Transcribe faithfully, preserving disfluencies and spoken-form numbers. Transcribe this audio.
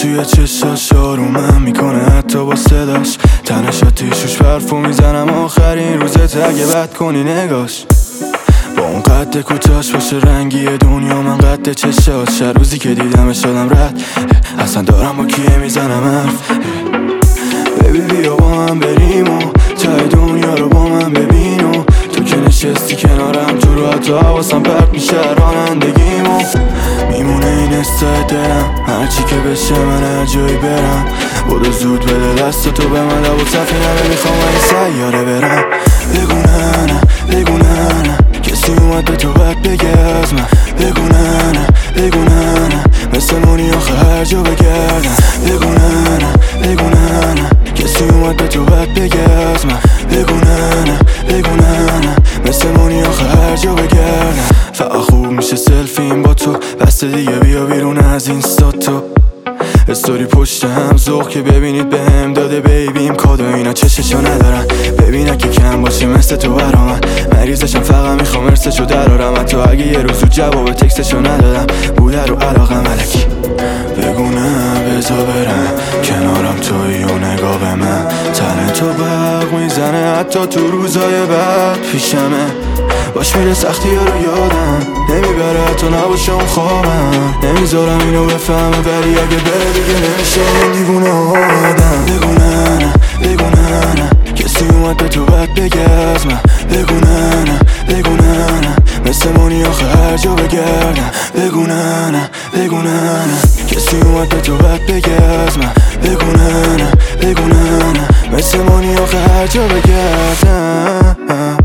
توی چشاش آرومم میکنه حتی با صداش، تنش آتیشوش برفو میزنم آخرین روزت اگه بد کنی نگاش. با اون قد کوتاش باشه رنگی دنیا من قد چشاش، شب روزی که دیدمش شدم رد، اصلا دارم با کیه میزنم حرف. ببی بیا با من بریم و تای دنیا رو با من ببین و تو که نشستی کنارم تو رو حتی حواسم پرت میشه رانندگیمو. میمونه این استای دلم هرچی که بشه من هر جایی برم، برو زود بده دست تو به من لب و سفینه میخوام این سیاره برم. بگو نه نه بگو نه نه کسی اومد به تو بد بگه از من، بگو نه نه بگو نه نه مثل مونی آخه هر جا بگردم. بگو نه نه بگو نه نه کسی اومد به تو بد بگه از من، بگو نه نه بگو نه نه مثل مونی آخه هر جا بگردم. فقط خوب میشه سلفیم با تو، بس دیگه بیا بیرون از اینستا تو استوری پشت هم ذوق که ببینید به هم داده بیبیم کادو اینا چششو ندارن، ببین که کم باشه مثل تو برا من مریضشم فقط میخوام ارسشو درارم، حتی اگه یه روزو جواب تکستشو ندادم بوده رو علاقه ملکی. بگو نه بزا برم کنارم توی و نگاه به من، تن تو برق میزنه حتی تو روزای بعد پیشمه، باش میره سختی ها رو یادم نمیبره حتی نباشه اون خوابم، نمیذارم اینو بفهمه ولی اگه بره دیگه نمیشه این دیوونه آدم. بگو نه نه بگو نه نه کسی اومد به تو بد بگه از من، بگو نه نه بگو نه نه مثل مونی آخه هر جا بگردم. بگو نه نه بگو نه نه کسی اومد به تو بد بگه از من، بگو نه نه بگو نه نه مثل مونی آخه هر جا بگردم.